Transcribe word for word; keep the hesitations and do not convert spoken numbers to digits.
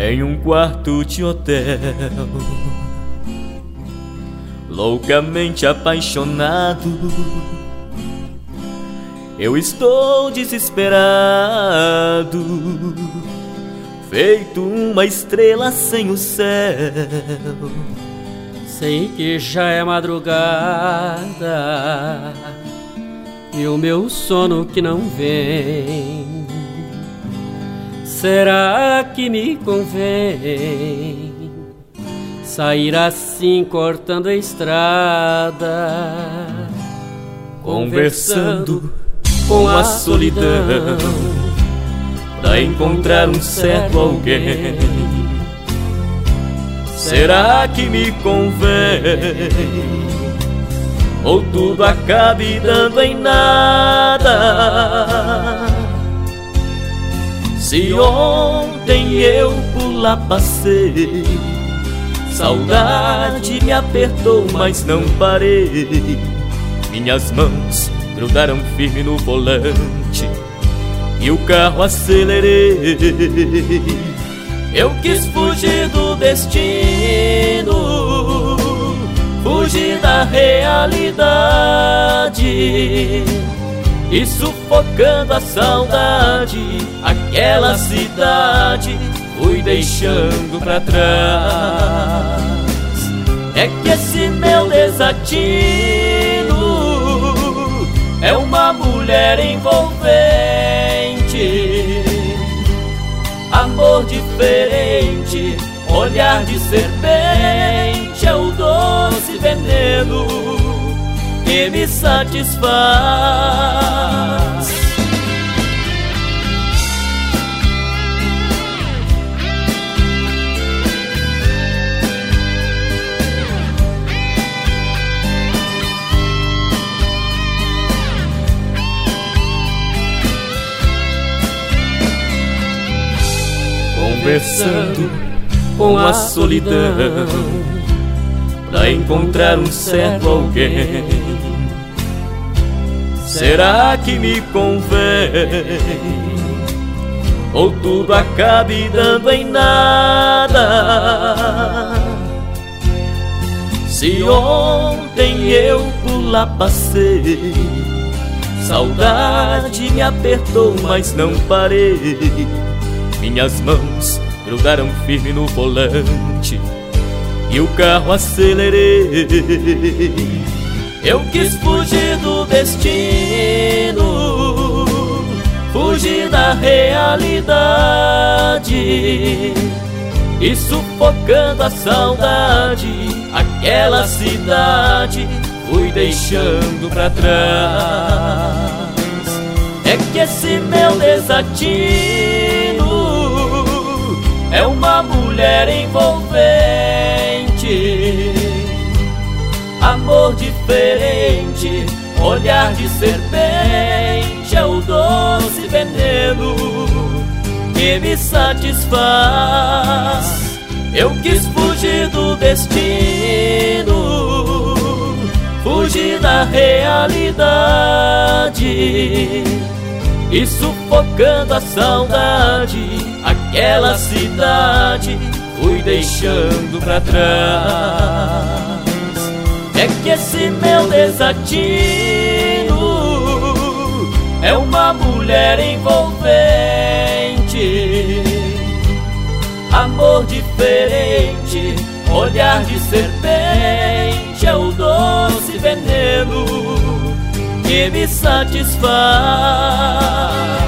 em um quarto de hotel, loucamente apaixonado. Eu estou desesperado, feito uma estrela sem o céu. Sei que já é madrugada e o meu sono que não vem. Será que me convém sair assim cortando a estrada, conversando com a solidão, pra encontrar um certo alguém? Será que me convém? Ou tudo acabe dando em nada? Se ontem eu por lá passei, saudade me apertou, mas não parei. Minhas mãos grudaram firme no volante e o carro acelerei. Eu quis fugir do destino, fugir da realidade, e sufocando a saudade, aquela cidade fui deixando pra trás. É que esse meu desatino é uma mulher envolvente, amor diferente, olhar de serpente, é o doce veneno que me satisfaz. Conversando com a solidão, pra encontrar um certo alguém. Será que me convém? Ou tudo acabe dando em nada? Se ontem eu por lá passei, saudade me apertou, mas não parei. Minhas mãos grudaram firme no volante e o carro acelerei. Eu quis fugir do destino, fugir da realidade, e sufocando a saudade, aquela cidade fui deixando pra trás. É que esse meu desatino é uma mulher envolvente, amor diferente, olhar de serpente, é o doce veneno que me satisfaz. Eu quis fugir do destino, fugir da realidade, e sufocando a saudade, aquela cidade fui deixando pra trás. É que esse meu desatino é uma mulher envolvente, amor diferente, olhar de serpente, é o doce veneno que me satisfaz.